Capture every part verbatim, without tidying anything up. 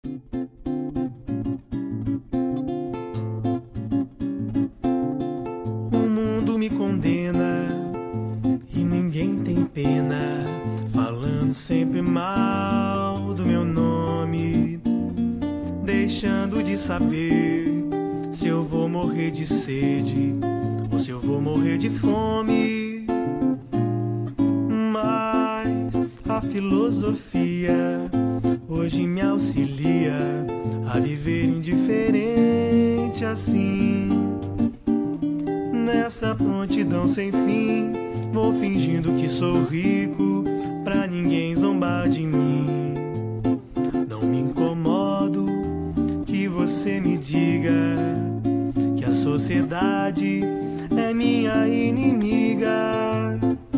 O mundo me condena e ninguém tem pena, falando sempre mal do meu nome, deixando de saber se eu vou morrer de sede ou se eu vou morrer de fome. Mas a filosofia hoje me auxilia a viver indiferente assim. Nessa prontidão sem fim, vou fingindo que sou rico pra ninguém zombar de mim. Não me incomodo que você me diga que a sociedade é minha inimiga,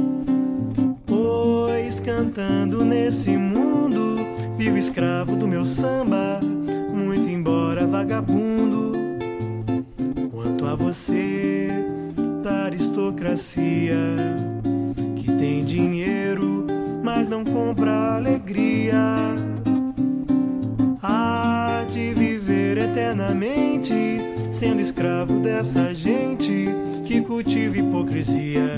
pois cantando nesse mundo vivo escravo do meu samba, muito embora vagabundo. Quanto a você da aristocracia, que tem dinheiro mas não compra alegria, há de viver eternamente sendo escravo dessa gente que cultiva hipocrisia.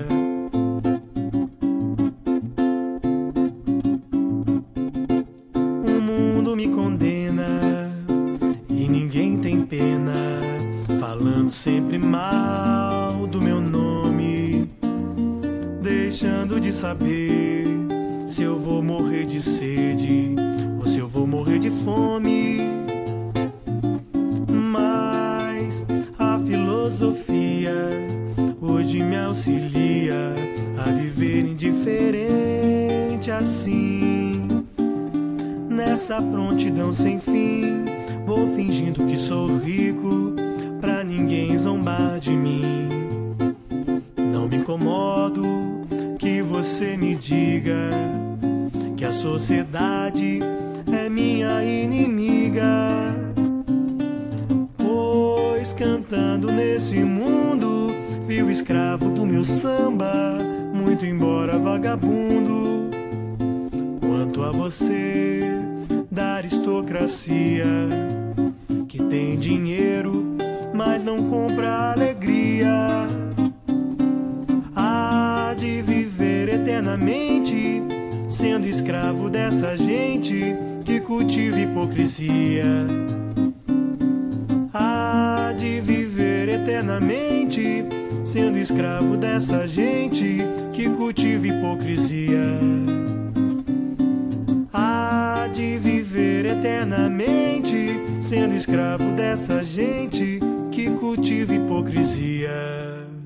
O mundo me condena e ninguém tem pena, falando sempre mal do meu nome, deixando de saber se eu vou morrer de sede ou se eu vou morrer de fome. Mas a filosofia hoje me auxilia a viver indiferente assim. Nessa prontidão sem fim, vou fingindo que sou rico pra ninguém zombar de mim. Não me incomodo que você me diga que a sociedade é minha inimiga, pois cantando nesse mundo vivo escravo do meu samba, muito embora vagabundo. Quanto a você da aristocracia, que tem dinheiro mas não compra alegria, há de viver eternamente sendo escravo dessa gente que cultiva hipocrisia. Há de viver eternamente sendo escravo dessa gente que cultiva hipocrisia. Há de viver eternamente sendo escravo dessa gente que cultiva hipocrisia.